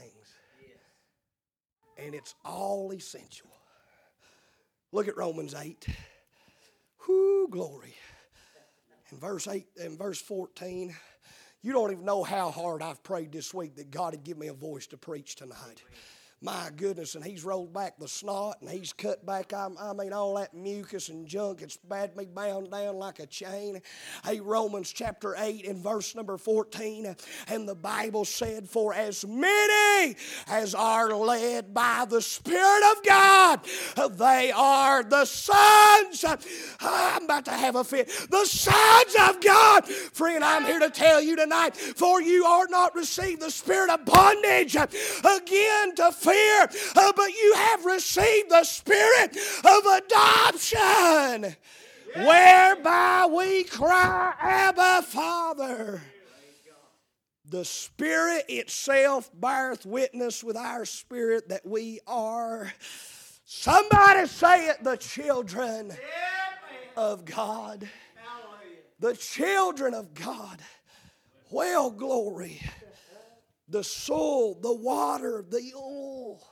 and it's all essential. Look at Romans 8. Whoo, glory. In verse 8 and verse 14, you don't even know how hard I've prayed this week that God would give me a voice to preach tonight. My goodness, and he's rolled back the snot, and he's cut back, all that mucus and junk. It's had me bound down like a chain. Hey, Romans chapter 8 and verse number 14, and the Bible said, for as many as are led by the Spirit of God, they are the sons. I'm about to have a fit. The sons of God. Friend, I'm here to tell you tonight, for you are not received the spirit of bondage again to fear, but you have received the Spirit of adoption, whereby we cry, Abba, Father. The Spirit itself beareth witness with our spirit that we are, somebody say it, the children of God. The children of God. Well, glory. The soul, the water, the oil,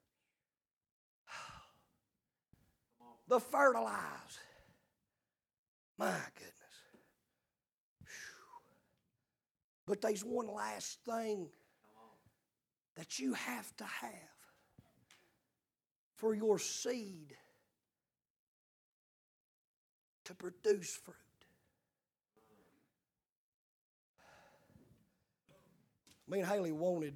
the fertilizer. My goodness. But there's one last thing that you have to have for your seed to produce fruit. Me and Haley wanted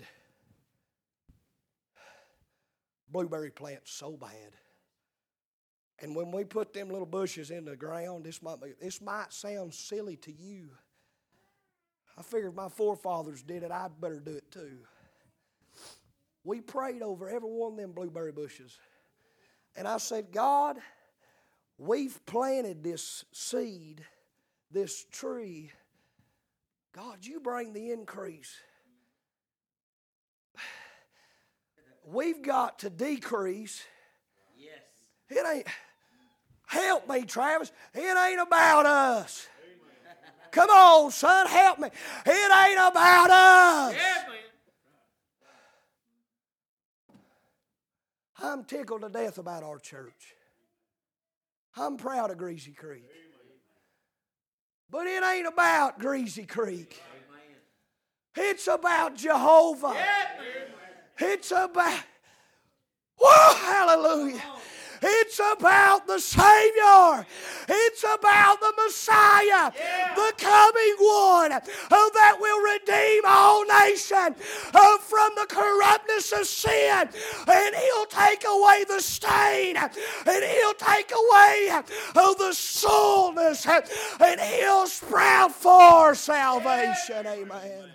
blueberry plants so bad. And when we put them little bushes in the ground, this might sound silly to you. I figured my forefathers did it, I'd better do it too. We prayed over every one of them blueberry bushes. And I said, God, we've planted this seed, this tree. God, you bring the increase. We've got to decrease. Yes. It ain't, help me, Travis. It ain't about us. Come on, son, help me. It ain't about us. Yeah, man. I'm tickled to death about our church. I'm proud of Greasy Creek. But it ain't about Greasy Creek. It's about Jehovah. It's about, whoa, hallelujah. It's about the Savior. It's about the Messiah, the coming one that will redeem all nations from the corruptness of sin. And He'll take away the stain. And He'll take away the soilness. And He'll sprout for salvation. Amen.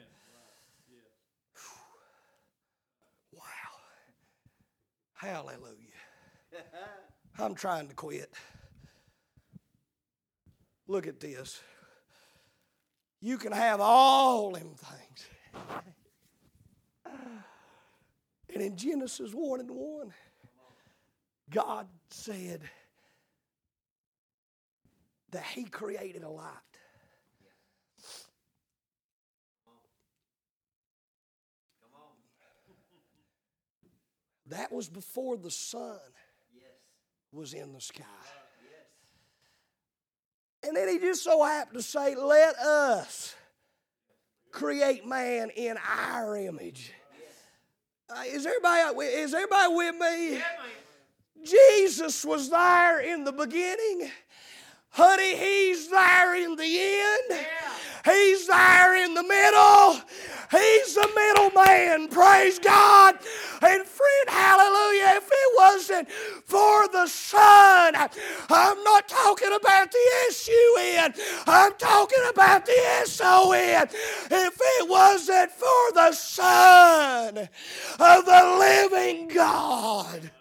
Hallelujah. I'm trying to quit. Look at this. You can have all them things. And in Genesis 1:1, God said that He created a light. That was before the sun was in the sky. And then He just so happened to say, let us create man in our image. Is everybody with me? Jesus was there in the beginning. Honey, He's there in the end. He's there in the middle. He's the middleman. Praise God. And friend, hallelujah, if it wasn't for the Son, I'm not talking about the S-U-N. I'm talking about the S-O-N. If it wasn't for the Son of the living God,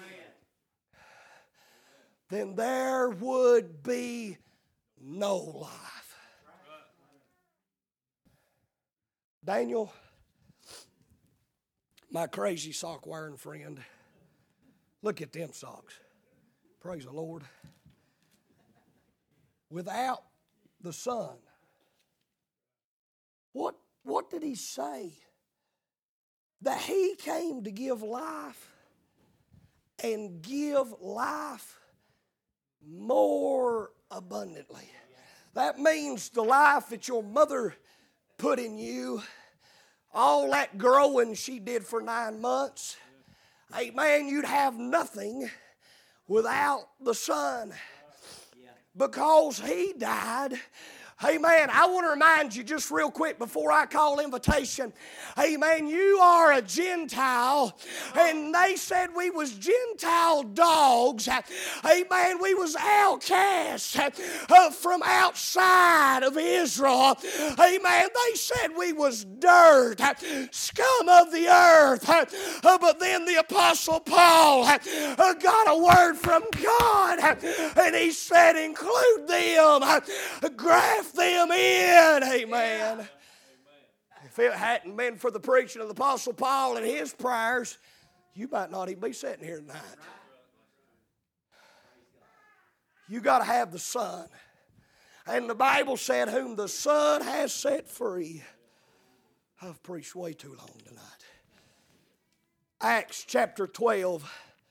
then there would be no life. Daniel, my crazy sock wearing friend, look at them socks. Praise the Lord. Without the Son, what did He say? That He came to give life and give life more abundantly. That means the life that your mother put in you, all that growing she did for 9 months, amen, you'd have nothing without the Son. Because He died. Amen. I want to remind you just real quick before I call invitation. Amen. You are a Gentile. And they said we was Gentile dogs. Amen. We was outcasts from outside of Israel. Amen. They said we was dirt, scum of the earth. But then the Apostle Paul got a word from God. And he said, include them, graft them in. Amen. Yeah. If it hadn't been for the preaching of the Apostle Paul and his prayers, you might not even be sitting here tonight. You got to have the Son. And the Bible said, whom the Son has set free. I've preached way too long tonight. Acts chapter 12.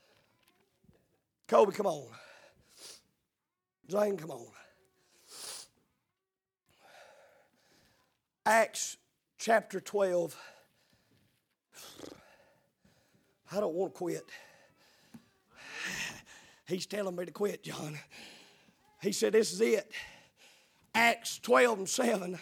Kobe, come on. Zane, come on. Acts chapter 12. I don't want to quit. He's telling me to quit, John. He said, this is it. Acts 12:7.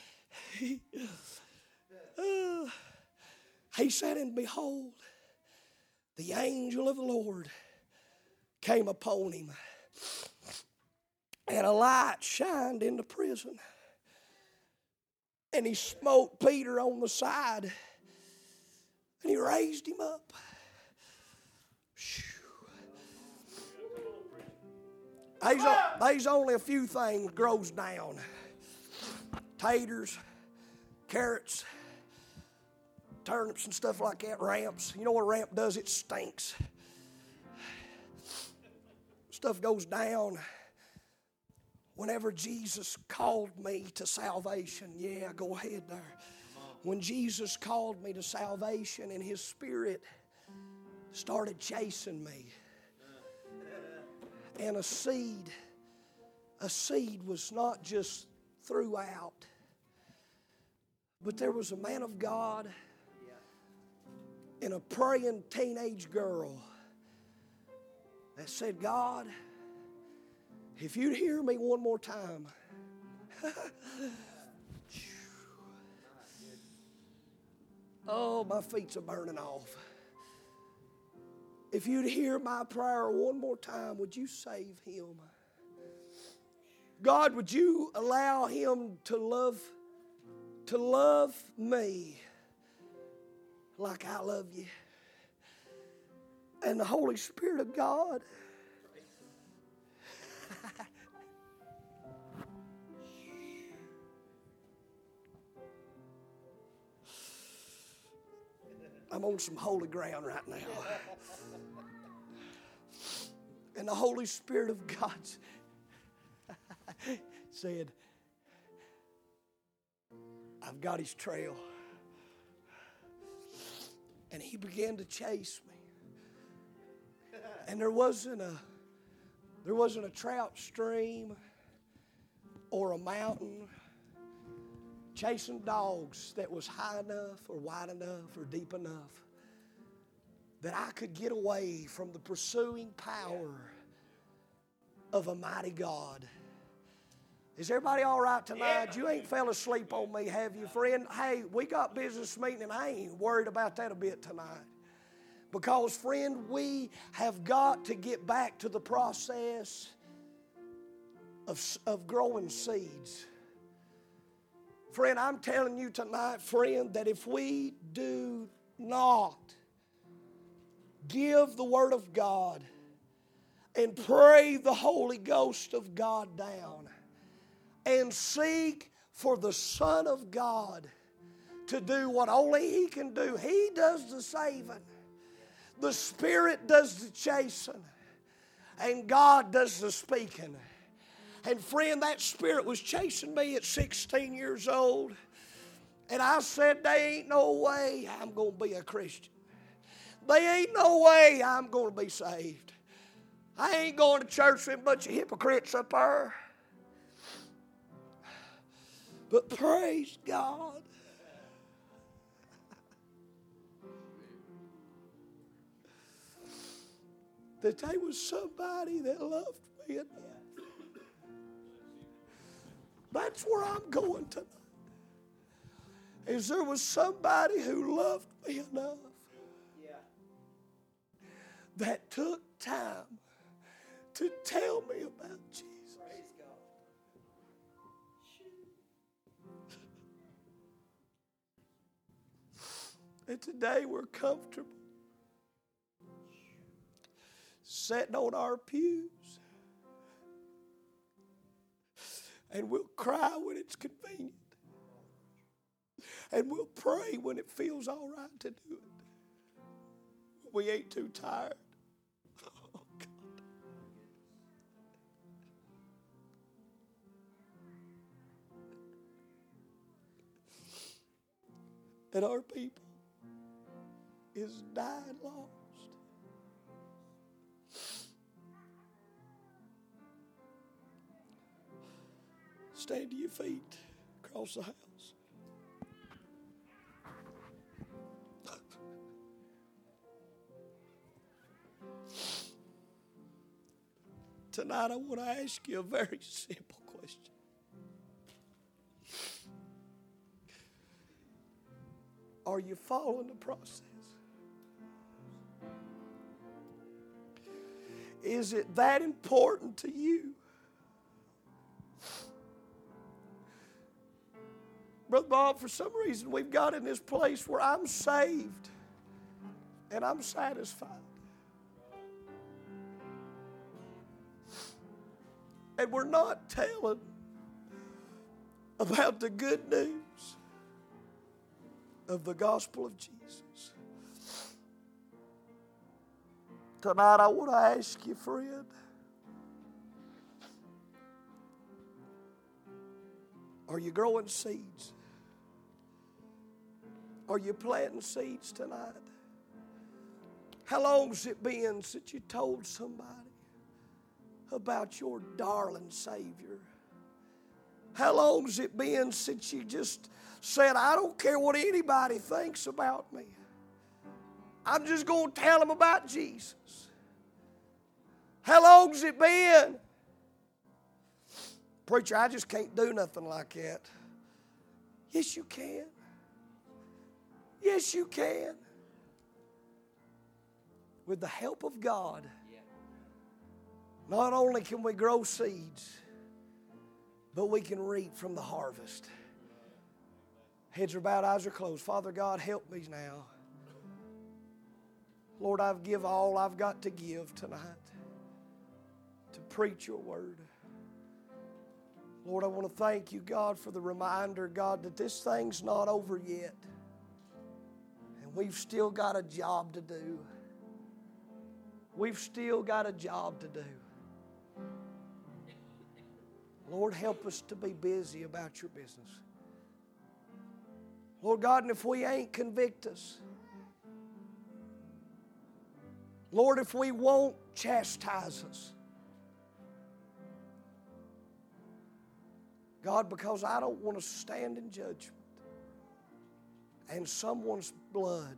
He said, and behold, the angel of the Lord came upon him, and a light shined in the prison. And he smote Peter on the side, and he raised him up. There's only a few things grows down. Taters, carrots, turnips and stuff like that, ramps. You know what a ramp does? It stinks. Stuff goes down. Whenever Jesus called me to salvation, yeah, go ahead there. When Jesus called me to salvation and His Spirit started chasing me, and a seed was not just throughout, but there was a man of God and a praying teenage girl that said, God, if you'd hear me one more time, oh, my feet's are burning off. If you'd hear my prayer one more time, would you save him? God, would you allow him to love me like I love you? And the Holy Spirit of God I'm on some holy ground right now. And the Holy Spirit of God said, I've got his trail. And he began to chase me. And there wasn't a trout stream or a mountain chasing dogs that was high enough or wide enough or deep enough that I could get away from the pursuing power of a mighty God. Is everybody all right tonight? Yeah. You ain't fell asleep on me, have you, friend? Hey, we got business meeting, and I ain't worried about that a bit tonight. Because, friend, we have got to get back to the process of growing seeds. Friend, I'm telling you tonight, friend, that if we do not give the Word of God and pray the Holy Ghost of God down and seek for the Son of God to do what only He can do. He does the saving. The Spirit does the chasing. And God does the speaking. And friend, that Spirit was chasing me at 16 years old. And I said, there ain't no way I'm going to be a Christian. There ain't no way I'm going to be saved. I ain't going to church with a bunch of hypocrites up there. But praise God. That there was somebody that loved me enough. That's where I'm going tonight. Is there was somebody who loved me enough that took time to tell me about Jesus. Praise God. And today we're comfortable sitting on our pews. And we'll cry when it's convenient. And we'll pray when it feels all right to do it. We ain't too tired. Oh, God. And our people is dying lost. Stand to your feet across the house. Tonight I want to ask you a very simple question. Are you following the process? Is it that important to you? Brother Bob, for some reason we've got in this place where I'm saved and I'm satisfied. And we're not telling about the good news of the gospel of Jesus. Tonight I want to ask you, friend, are you growing seeds? Are you planting seeds tonight? How long's it been since you told somebody about your darling Savior? How long's it been since you just said, I don't care what anybody thinks about me. I'm just going to tell them about Jesus. How long's it been? Preacher, I just can't do nothing like that. Yes, you can. Yes, you can. With the help of God, not only can we grow seeds, but we can reap from the harvest. Heads are bowed, eyes are closed. Father God, help me now. Lord, I've give all I've got to give tonight to preach your word. Lord, I want to thank you, God, for the reminder, God, that this thing's not over yet. And we've still got a job to do. We've still got a job to do. Lord, help us to be busy about your business. Lord God, and if we ain't, convict us. Lord, if we won't, chastise us. God, because I don't want to stand in judgment and someone's blood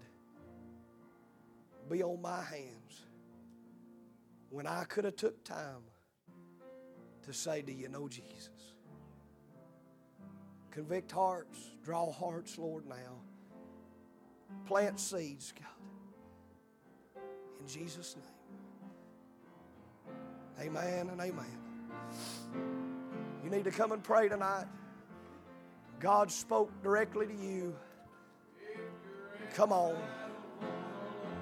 be on my hands when I could have took time to say, do you know Jesus? Convict hearts, draw hearts, Lord, now. Plant seeds, God. In Jesus' name. Amen and amen. You need to come and pray tonight. God spoke directly to you. Come on.